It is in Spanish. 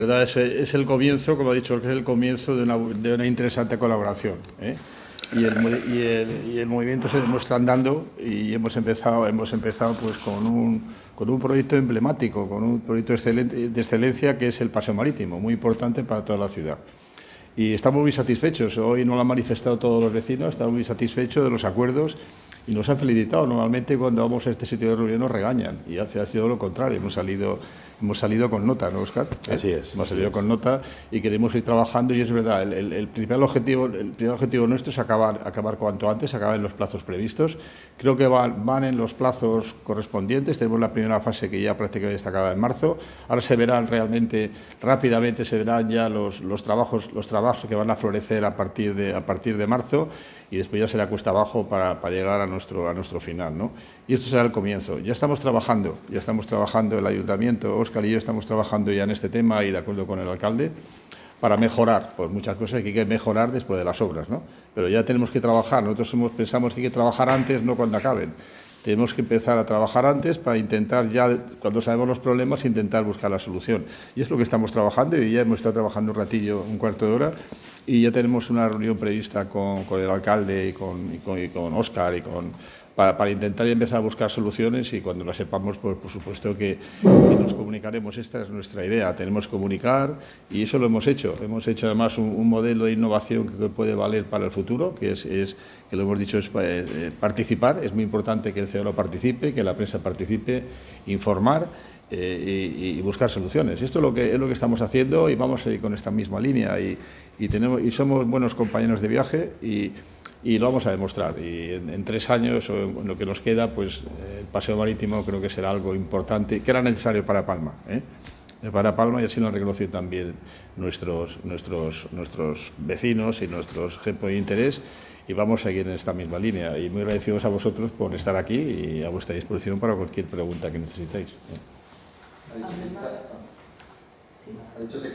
¿Verdad? Es el comienzo, como ha dicho, es el comienzo de una interesante colaboración, ¿eh? Y el movimiento se demuestra andando y hemos empezado pues con un proyecto emblemático, con un proyecto de excelencia que es el Paseo Marítimo, muy importante para toda la ciudad. Y estamos muy satisfechos. Hoy nos lo han manifestado todos los vecinos, estamos muy satisfechos de los acuerdos y nos han felicitado. Normalmente cuando vamos a este sitio de reunión nos regañan y al final ha sido lo contrario. Hemos salido con nota, ¿no, Óscar? Así es. Hemos salido con nota y queremos ir trabajando y es verdad, el principal objetivo nuestro es acabar cuanto antes, acabar en los plazos previstos. Creo que van en los plazos correspondientes. Tenemos la primera fase que ya prácticamente está acabada en marzo. Ahora se verán rápidamente se verán ya los trabajos que van a florecer a partir de marzo y después ya será cuesta abajo para llegar a nuestro final, ¿no? Y esto será el comienzo. Ya estamos trabajando el Ayuntamiento, Óscar y yo estamos trabajando ya en este tema y de acuerdo con el alcalde para mejorar, pues muchas cosas que hay que mejorar después de las obras, ¿no? Pero ya tenemos que trabajar, nosotros pensamos que hay que trabajar antes, no cuando acaben. Tenemos que empezar a trabajar antes para intentar ya, cuando sabemos los problemas, intentar buscar la solución. Y es lo que estamos trabajando y ya hemos estado trabajando un ratillo, un cuarto de hora, y ya tenemos una reunión prevista con el alcalde y con Óscar para intentar empezar a buscar soluciones y cuando las sepamos, pues por supuesto que nos comunicaremos. Esta es nuestra idea, tenemos que comunicar y eso lo hemos hecho. Hemos hecho además un modelo de innovación que puede valer para el futuro, que que lo hemos dicho, es participar. Es muy importante que el ciudadano participe, que la prensa participe, informar y buscar soluciones. Esto es lo que estamos haciendo y vamos a ir con esta misma línea y somos buenos compañeros de viaje y lo vamos a demostrar. Y en 3 años, o en lo que nos queda, pues el Paseo Marítimo creo que será algo importante, que era necesario para Palma, ¿eh? Para Palma, y así lo han reconocido también nuestros vecinos y nuestros jefes de interés, y vamos a seguir en esta misma línea. Y muy agradecidos a vosotros por estar aquí y a vuestra disposición para cualquier pregunta que necesitéis, ¿eh?